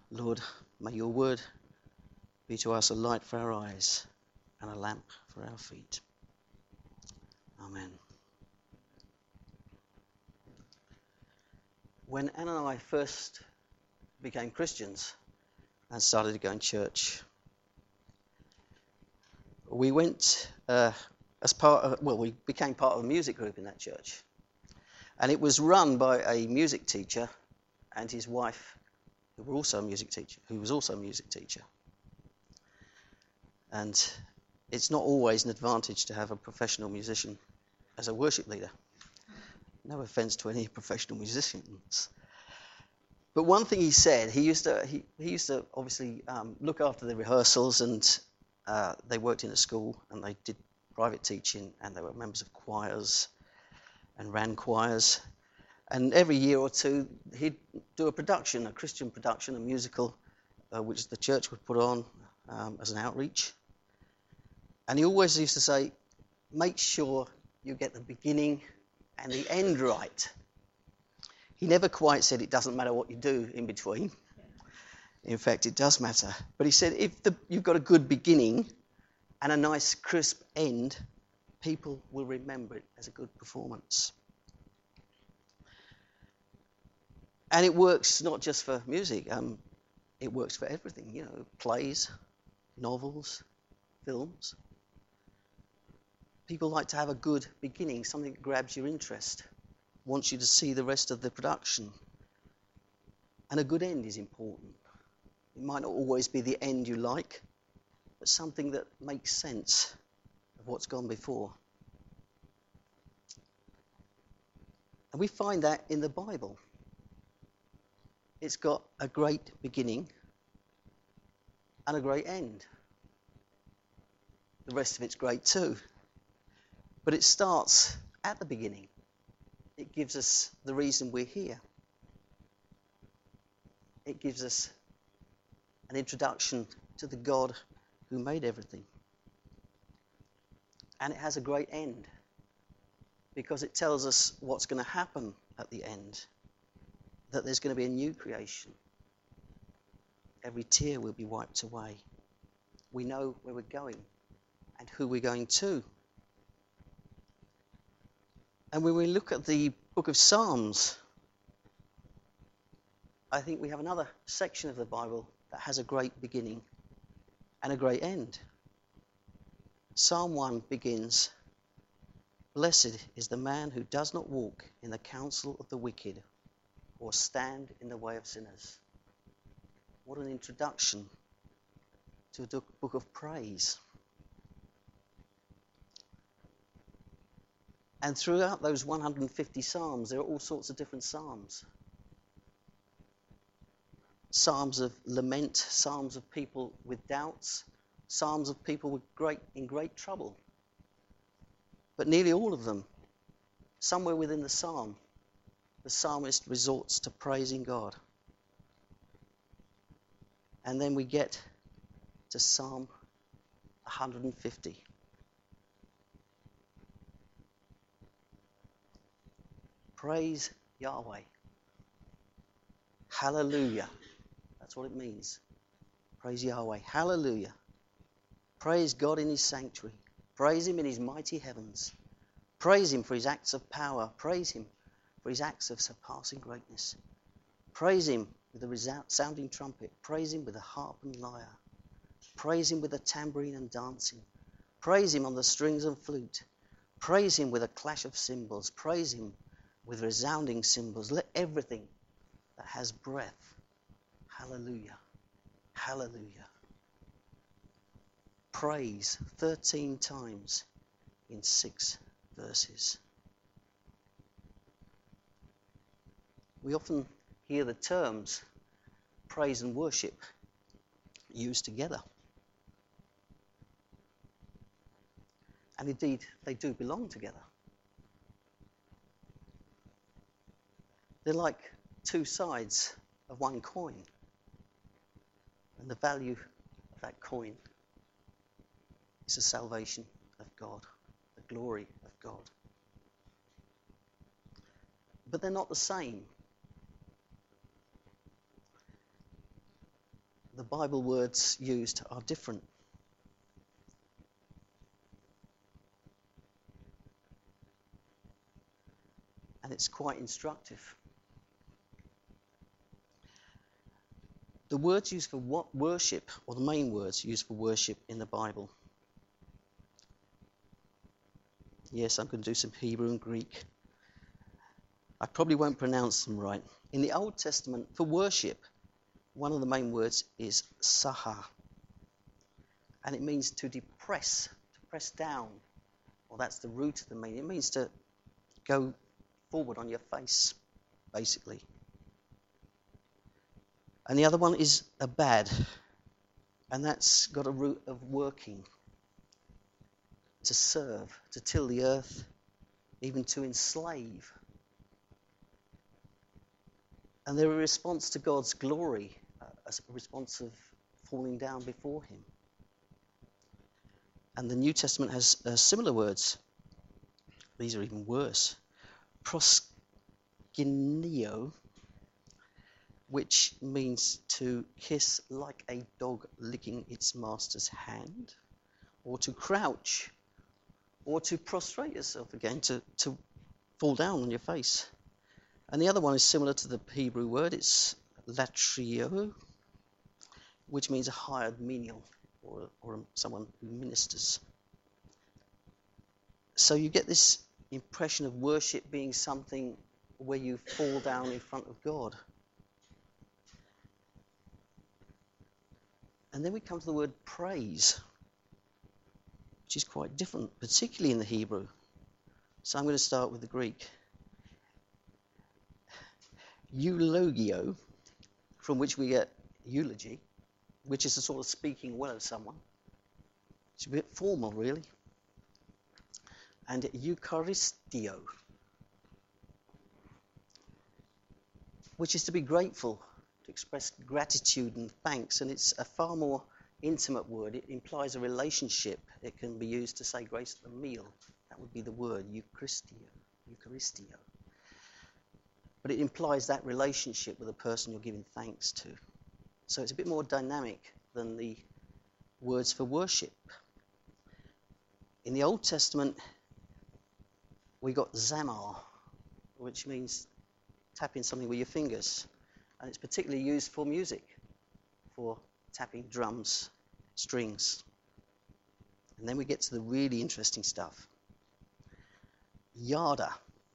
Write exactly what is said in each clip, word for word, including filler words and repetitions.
Lord, may your word be to us a light for our eyes and a lamp for our feet. Amen. When Anne and I first became Christians and started to go in church, we went uh, as part of, well, we became part of a music group in that church. And it was run by a music teacher and his wife, who were also a music teacher, who was also a music teacher. And it's not always an advantage to have a professional musician as a worship leader. No offense to any professional musicians. But one thing he said, he used to he, he used to obviously um, look after the rehearsals, and uh, they worked in a school and they did private teaching, and they were members of choirs and ran choirs. And every year or two, he'd do a production, a Christian production, a musical, uh, which the church would put on um, as an outreach. And he always used to say, make sure you get the beginning and the end right. He never quite said it doesn't matter what you do in between. In fact, it does matter. But he said if the, you've got a good beginning and a nice crisp end, people will remember it as a good performance. And it works not just for music. Um, it works for everything, you know, plays, novels, films. People like to have a good beginning, something that grabs your interest, wants you to see the rest of the production. And a good end is important. It might not always be the end you like, but something that makes sense of what's gone before. And we find that in the Bible. It's got a great beginning and a great end. The rest of it's great too. But it starts at the beginning. It gives us the reason we're here. It gives us an introduction to the God who made everything. And it has a great end because it tells us what's going to happen at the end. That there's going to be a new creation. Every tear will be wiped away. We know where we're going and who we're going to. And when we look at the book of Psalms, I think we have another section of the Bible that has a great beginning and a great end. Psalm one begins, "Blessed is the man who does not walk in the counsel of the wicked, or stand in the way of sinners." What an introduction to a book of praise. And throughout those one hundred fifty psalms, there are all sorts of different psalms. Psalms of lament, psalms of people with doubts, psalms of people with great in great trouble. But nearly all of them, somewhere within the psalm, the psalmist resorts to praising God. And then we get to Psalm one hundred fifty. Praise Yahweh. Hallelujah. That's what it means. Praise Yahweh. Hallelujah. Praise God in his sanctuary. Praise him in his mighty heavens. Praise him for his acts of power. Praise him for his acts of surpassing greatness. Praise him with a resounding trumpet. Praise him with a harp and lyre. Praise him with a tambourine and dancing. Praise him on the strings and flute. Praise him with a clash of cymbals. Praise him with resounding cymbals. Let everything that has breath. Hallelujah. Hallelujah. Praise thirteen times in six verses. We often hear the terms praise and worship used together. And indeed, they do belong together. They're like two sides of one coin. And the value of that coin is the salvation of God, the glory of God. But they're not the same. the Bible words used are different. And it's quite instructive. The words used for what worship, or the main words used for worship in the Bible. Yes, I'm going to do some Hebrew and Greek. I probably won't pronounce them right. In the Old Testament, for worship, one of the main words is saha. And it means to depress, to press down. Well, that's the root of the meaning. It means to go forward on your face, basically. And the other one is abad, and that's got a root of working, to serve, to till the earth, even to enslave. And they're a response to God's glory, a response of falling down before him. And the New Testament has uh, similar words. These are even worse. Proskuneo, which means to kiss like a dog licking its master's hand, or to crouch, or to prostrate yourself again, to, to fall down on your face. And the other one is similar to the Hebrew word. It's latrio, which means a hired menial, or, or someone who ministers. So you get this impression of worship being something where you fall down in front of God. And then we come to the word praise, which is quite different, particularly in the Hebrew. So I'm going to start with the Greek. Eulogio, from which we get eulogy, which is a sort of speaking well of someone. It's a bit formal, really. And Eucharistio, which is to be grateful, to express gratitude and thanks, and it's a far more intimate word. It implies a relationship. It can be used to say grace at the meal. That would be the word, Eucharistio. Eucharistio. But it implies that relationship with the person you're giving thanks to. So it's a bit more dynamic than the words for worship. In the Old Testament, we got zamar, which means tapping something with your fingers. And it's particularly used for music, for tapping drums, strings. And then we get to the really interesting stuff. Yada.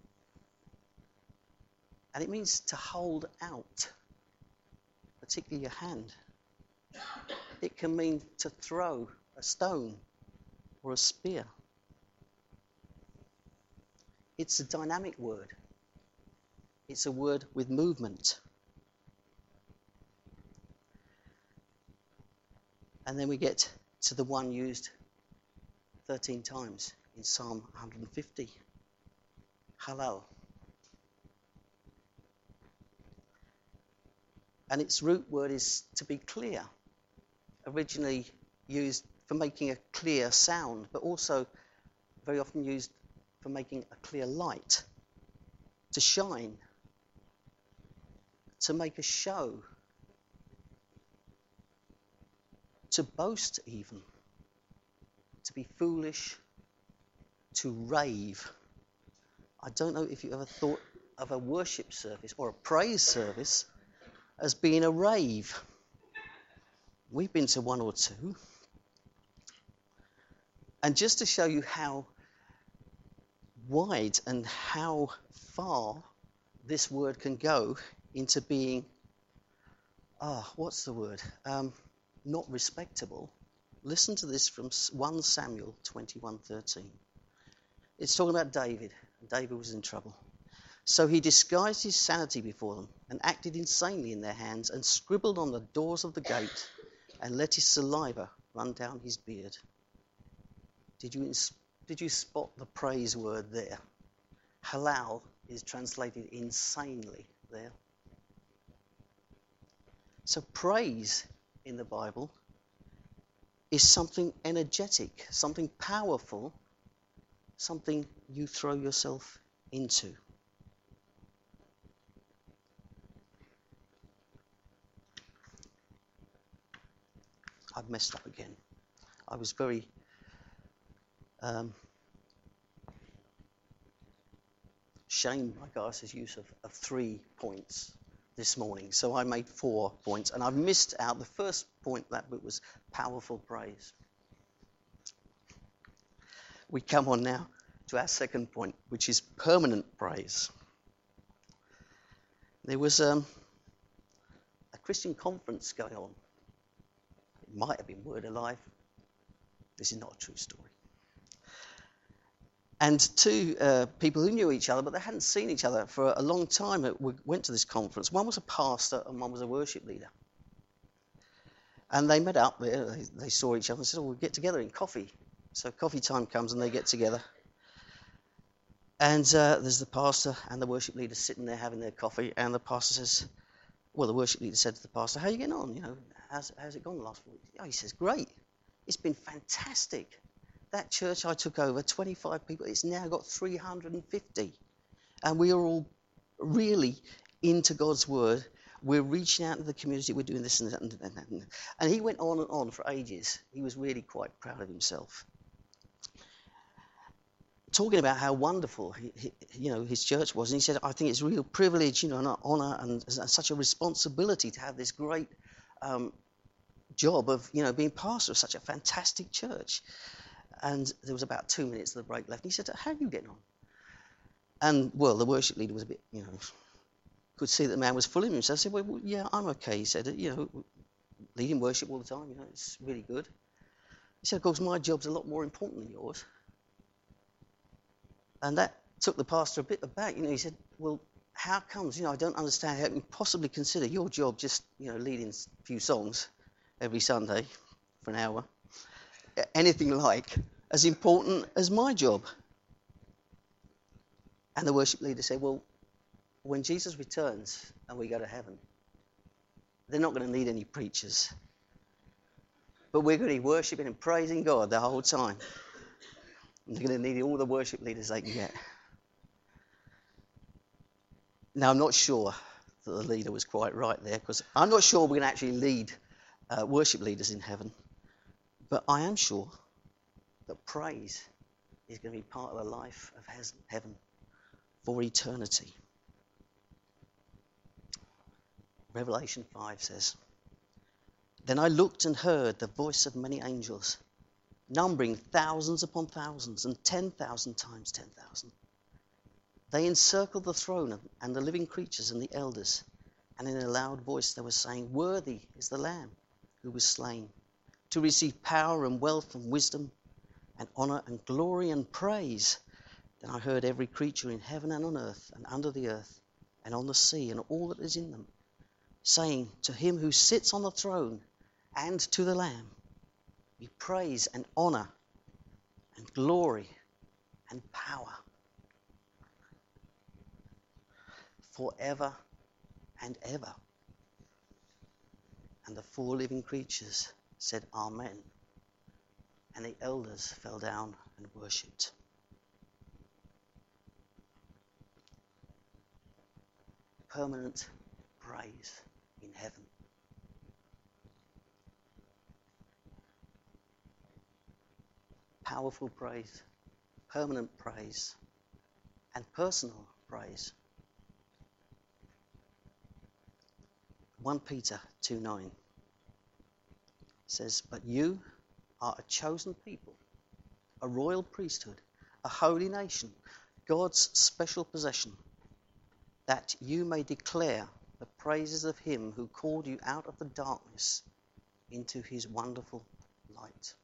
And it means to hold out, particularly your hand. It can mean to throw a stone or a spear. It's a dynamic word. It's a word with movement. And then we get to the one used thirteen times in Psalm one hundred fifty. Halal. And its root word is to be clear. Originally used for making a clear sound, but also very often used for making a clear light. To shine. To make a show. To boast even. To be foolish. To rave. I don't know if you ever thought of a worship service or a praise service as being a rave. We've been to one or two. And just to show you how wide and how far this word can go into being, ah, what's the word? Um, not respectable. Listen to this from First Samuel twenty-one thirteen. It's talking about David. David was in trouble. So he disguised his sanity before them and acted insanely in their hands and scribbled on the doors of the gate and let his saliva run down his beard. Did you, did you spot the praise word there? Halal is translated insanely there. So praise in the Bible is something energetic, something powerful, something you throw yourself into. I've messed up again. I was very um, shamed by Gaius' use of, of three points this morning. So I made four points, and I've missed out the first point that bit was powerful praise. We come on now to our second point, which is permanent praise. There was um, a Christian conference going on. It might have been Word Alive. This is not a true story. And two uh, people who knew each other, but they hadn't seen each other for a long time, went to this conference. One was a pastor and one was a worship leader. And they met up there. They, they saw each other and said, oh, we'll get together in coffee. So coffee time comes and they get together. And uh, there's the pastor and the worship leader sitting there having their coffee. And the pastor says, well, the worship leader said to the pastor, how are you getting on? You know, how's, how's it gone the last week? Oh, he says, great. It's been fantastic. That church I took over, twenty-five people, it's now got three hundred fifty. And we are all really into God's word. We're reaching out to the community. We're doing this and that. And, that, and, that. And he went on and on for ages. He was really quite proud of himself. Talking about how wonderful he, he, you know, his church was. And he said, I think it's a real privilege, you know, and an honour and, and such a responsibility to have this great um, job of, you know, being pastor of such a fantastic church. And there was about two minutes of the break left. And he said, how are you getting on? And, well, the worship leader was a bit, you know, could see that the man was full of himself. I said, well, yeah, I'm okay. He said, you know, leading worship all the time, you know, it's really good. He said, of course, my job's a lot more important than yours. And that took the pastor a bit aback. You know, he said, well, how comes, you know, I don't understand how you can possibly consider your job just, you know, leading a few songs every Sunday for an hour, anything like as important as my job. And the worship leader said, well, when Jesus returns and we go to heaven, they're not going to need any preachers. But we're going to be worshipping and praising God the whole time. And they're going to need all the worship leaders they can get. Now, I'm not sure that the leader was quite right there, because I'm not sure we're going to actually lead uh, worship leaders in heaven. But I am sure that praise is going to be part of the life of heaven for eternity. Revelation five says, then I looked and heard the voice of many angels, numbering thousands upon thousands and ten thousand times ten thousand. They encircled the throne and the living creatures and the elders, and in a loud voice they were saying, worthy is the Lamb who was slain, to receive power and wealth and wisdom and honour and glory and praise. Then I heard every creature in heaven and on earth and under the earth and on the sea and all that is in them, saying, to him who sits on the throne and to the Lamb be praise and honour and glory and power forever and ever. And the four living creatures said, Amen. And the elders fell down and worshipped. Permanent praise in heaven. Powerful praise, permanent praise, and personal praise. First Peter two nine says, but you are a chosen people, a royal priesthood, a holy nation, God's special possession, that you may declare the praises of him who called you out of the darkness into his wonderful light.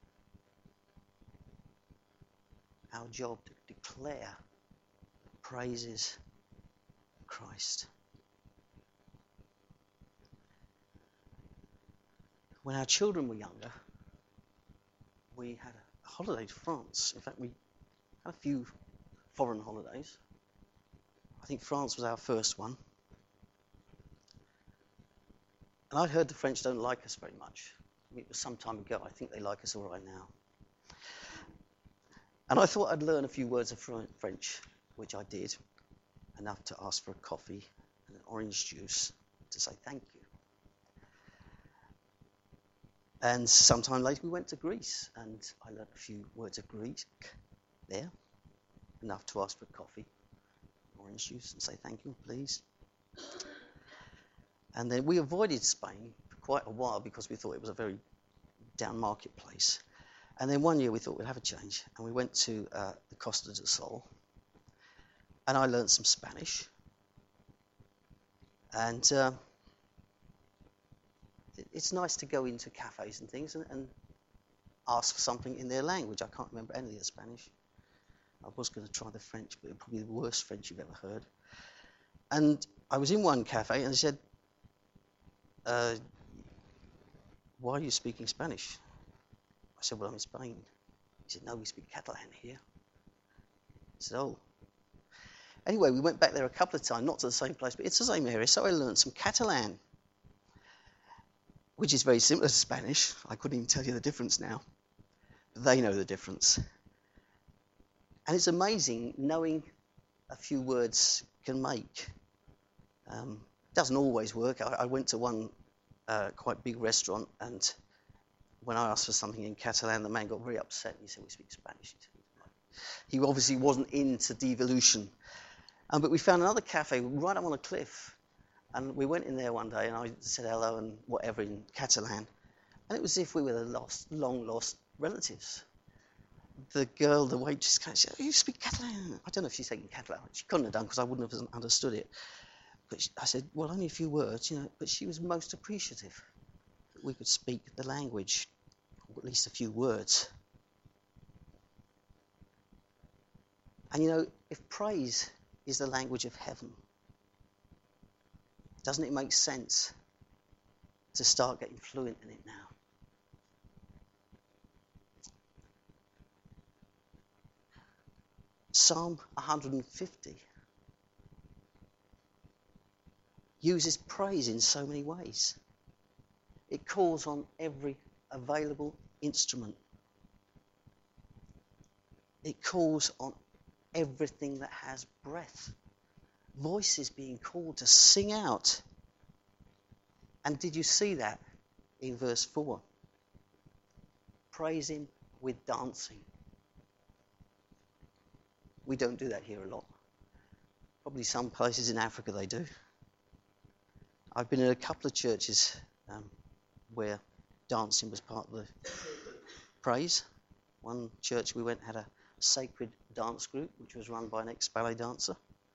Our job to declare the praises of Christ. When our children were younger, we had a holiday to France. In fact, we had a few foreign holidays. I think France was our first one. And I'd heard the French don't like us very much. I mean, it was some time ago. I think they like us all right now. And I thought I'd learn a few words of French, which I did, enough to ask for a coffee and an orange juice to say thank you. And sometime later we went to Greece, and I learnt a few words of Greek there, enough to ask for coffee, orange juice, and say thank you, please. And then we avoided Spain for quite a while because we thought it was a very down market place. And then one year we thought we'd have a change, and we went to uh, the Costa del Sol, and I learnt some Spanish. And uh, it, it's nice to go into cafes and things and, and ask for something in their language. I can't remember any of the Spanish. I was going to try the French, but it was probably the worst French you've ever heard. And I was in one cafe, and they said, uh, why are you speaking Spanish? I said, well, I'm in Spain. He said, no, we speak Catalan here. I said, oh. Anyway, we went back there a couple of times, not to the same place, but it's the same area, so I learned some Catalan, which is very similar to Spanish. I couldn't even tell you the difference now. But they know the difference. And it's amazing knowing a few words can make. Um, doesn't always work. I, I went to one uh, quite big restaurant, and when I asked for something in Catalan, the man got very upset. He said, we speak Spanish. He obviously wasn't into devolution. Um, but we found another cafe right up on a cliff. And we went in there one day, and I said hello and whatever in Catalan. And it was as if we were the lost, long-lost relatives. The girl, the waitress, came and said, oh, you speak Catalan? I don't know if she's speaking Catalan. She couldn't have done because I wouldn't have understood it. But she, I said, well, only a few words, you know. But she was most appreciative that we could speak the language, or at least a few words. And you know, if praise is the language of heaven, doesn't it make sense to start getting fluent in it now? Psalm one hundred fifty uses praise in so many ways. It calls on every available instrument. It calls on everything that has breath. Voices being called to sing out. And did you see that in verse four? Praise him with dancing. We don't do that here a lot. Probably some places in Africa they do. I've been in a couple of churches um, where dancing was part of the praise. One church we went had a sacred dance group, which was run by an ex-ballet dancer.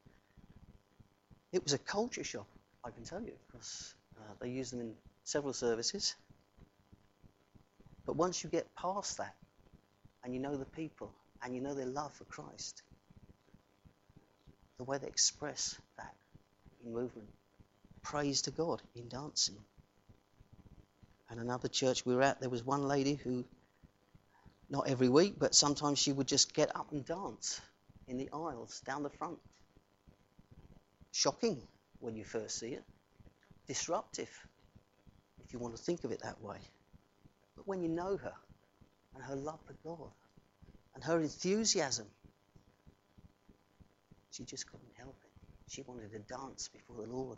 It was a culture shock, I can tell you, because uh, they use them in several services. But once you get past that, and you know the people, and you know their love for Christ, the way they express that in movement, praise to God in dancing. And another church we were at, there was one lady who, not every week, but sometimes she would just get up and dance in the aisles down the front. Shocking when you first see it. Disruptive, if you want to think of it that way. But when you know her, and her love for God, and her enthusiasm, she just couldn't help it. She wanted to dance before the Lord.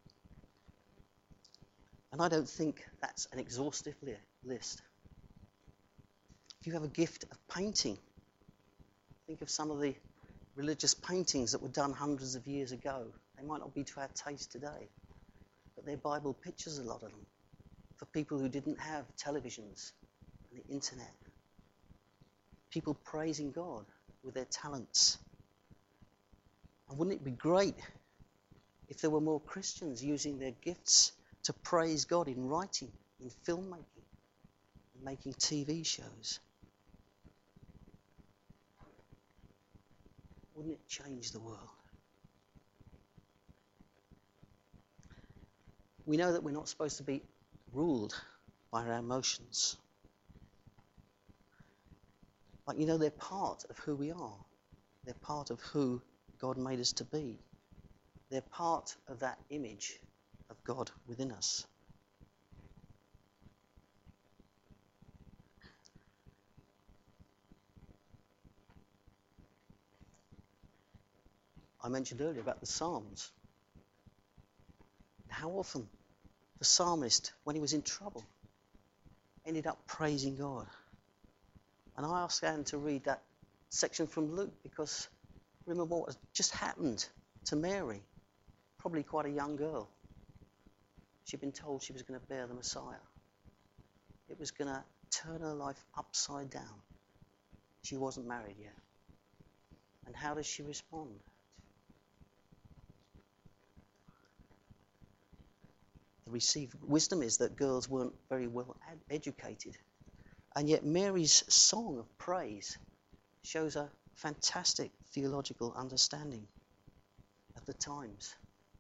And I don't think that's an exhaustive li- list. If you have a gift of painting, think of some of the religious paintings that were done hundreds of years ago. They might not be to our taste today, but they're Bible pictures, a lot of them, for people who didn't have televisions and the internet. People praising God with their talents. And wouldn't it be great if there were more Christians using their gifts to praise God in writing, in filmmaking, in making T V shows? Wouldn't it change the world? We know that we're not supposed to be ruled by our emotions. But you know, they're part of who we are. They're part of who God made us to be. They're part of that image of God within us. I mentioned earlier about the Psalms. How often the psalmist, when he was in trouble, ended up praising God. And I asked Anne to read that section from Luke because remember what had just happened to Mary, probably quite a young girl. She'd been told she was going to bear the Messiah. It was going to turn her life upside down. She wasn't married yet. And how does she respond? The received wisdom is that girls weren't very well ad- educated. And yet Mary's song of praise shows a fantastic theological understanding of the times.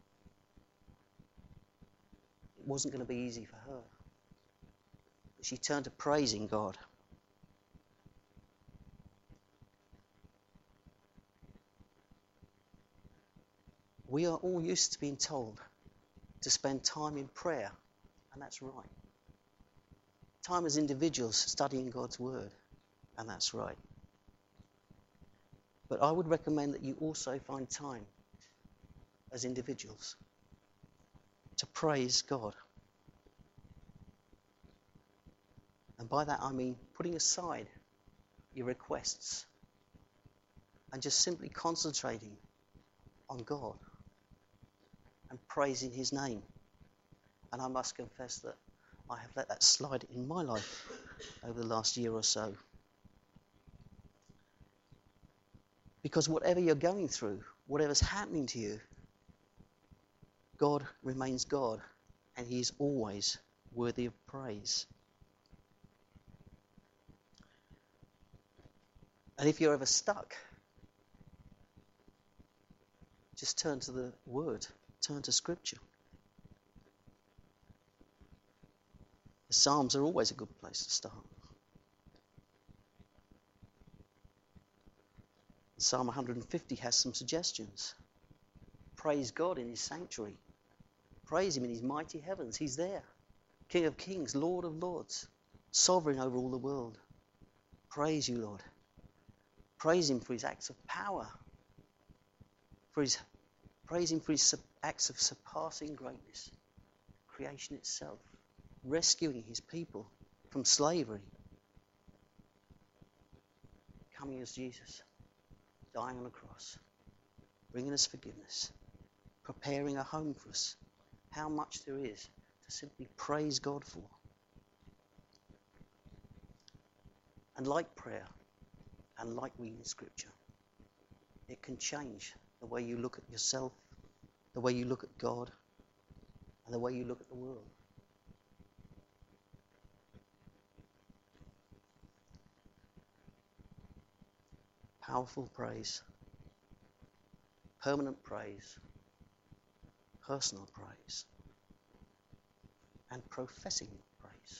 It wasn't going to be easy for her. But she turned to praising God. We are all used to being told to spend time in prayer, and that's right. Time as individuals studying God's Word, and that's right. But I would recommend that you also find time as individuals to praise God. And by that I mean putting aside your requests and just simply concentrating on God and praising His name. And I must confess that I have let that slide in my life over the last year or so. Because whatever you're going through, whatever's happening to you, God remains God, and He is always worthy of praise. And if you're ever stuck, just turn to the Word, turn to Scripture. The Psalms are always a good place to start. Psalm one hundred fifty has some suggestions. Praise God in His sanctuary. Praise Him in His mighty heavens. He's there. King of kings, Lord of lords, sovereign over all the world. Praise you, Lord. Praise Him for His acts of power. For his, praise Him for His acts of surpassing greatness. Creation itself. Rescuing His people from slavery. Coming as Jesus. Dying on a cross. Bringing us forgiveness. Preparing a home for us. How much there is to simply praise God for. And like prayer, and like reading Scripture, it can change the way you look at yourself, the way you look at God, and the way you look at the world. Powerful praise, permanent praise, personal praise, and professing praise.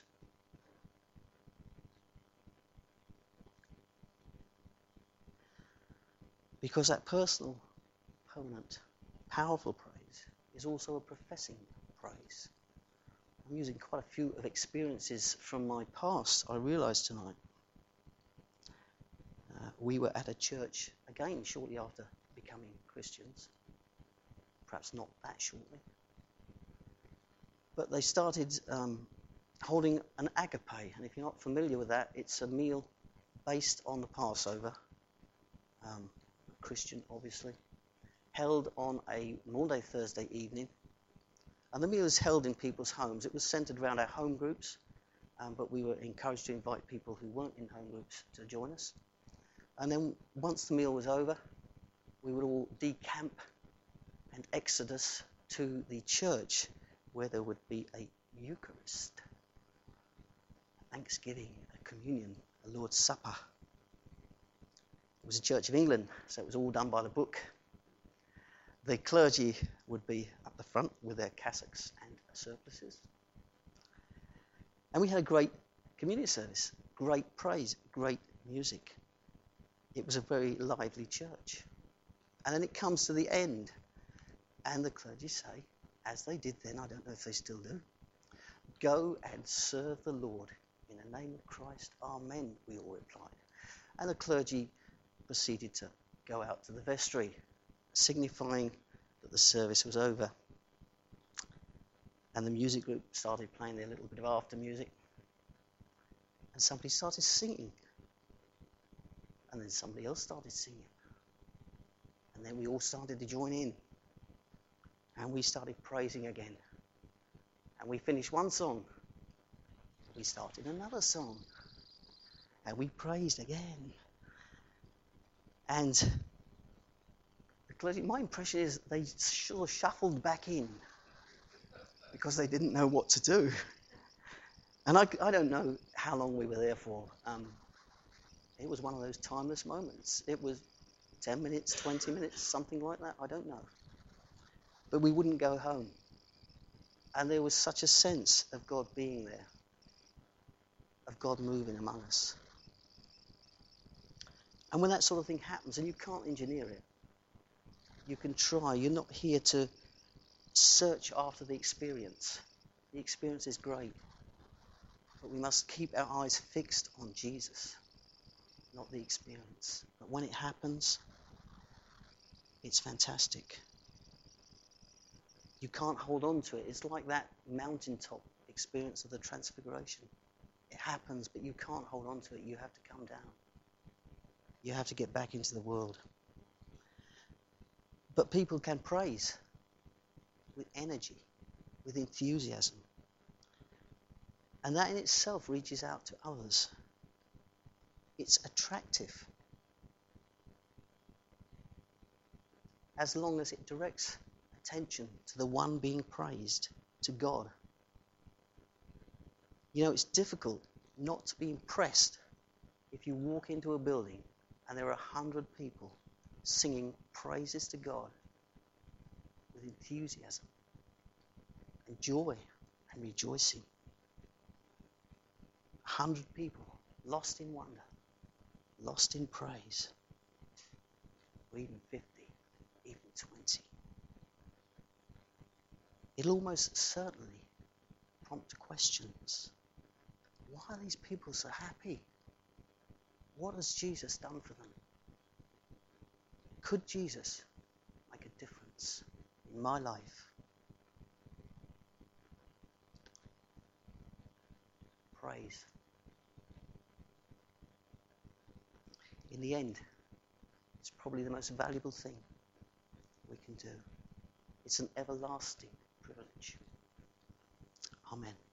Because that personal, permanent, powerful praise is also a professing praise. I'm using quite a few of experiences from my past, I realised tonight. Uh, we were at a church, again, shortly after becoming Christians. Perhaps not that shortly. But they started um, holding an agape. And if you're not familiar with that, it's a meal based on the Passover. Um, Christian, obviously. Held on a Maundy Thursday evening. And the meal is held in people's homes. It was centred around our home groups. Um, but we were encouraged to invite people who weren't in home groups to join us. And then once the meal was over, we would all decamp and exodus to the church where there would be a Eucharist, Thanksgiving, a communion, a Lord's Supper. It was a Church of England, so it was all done by the book. The clergy would be up the front with their cassocks and surplices. And we had a great communion service, great praise, great music. It was a very lively church. And then it comes to the end. And the clergy say, as they did then, I don't know if they still do, go and serve the Lord. In the name of Christ, amen, we all replied. And the clergy proceeded to go out to the vestry, signifying that the service was over. And the music group started playing their little bit of after music. And somebody started singing. And then somebody else started singing. And then we all started to join in. And we started praising again. And we finished one song. We started another song. And we praised again. And the clergy, my impression is they sort of shuffled back in because they didn't know what to do. And I, I don't know how long we were there for. Um, it was one of those timeless moments. It was ten minutes, twenty minutes, something like that. I don't know. But we wouldn't go home. And there was such a sense of God being there, of God moving among us. And when that sort of thing happens, and you can't engineer it, you can try. You're not here to search after the experience. The experience is great. But we must keep our eyes fixed on Jesus, not the experience. But when it happens, it's fantastic. You can't hold on to it. It's like that mountaintop experience of the Transfiguration. It happens, but you can't hold on to it. You have to come down. You have to get back into the world. But people can praise with energy, with enthusiasm. And that in itself reaches out to others. It's attractive. As long as it directs attention to the one being praised, to God. You know, it's difficult not to be impressed if you walk into a building and there are a hundred people singing praises to God with enthusiasm and joy and rejoicing. A hundred people lost in wonder, lost in praise, or even fifty, even twenty. It'll almost certainly prompt questions. Why are these people so happy? What has Jesus done for them? Could Jesus make a difference in my life? Praise. In the end, it's probably the most valuable thing we can do. It's an everlasting privilege. Amen.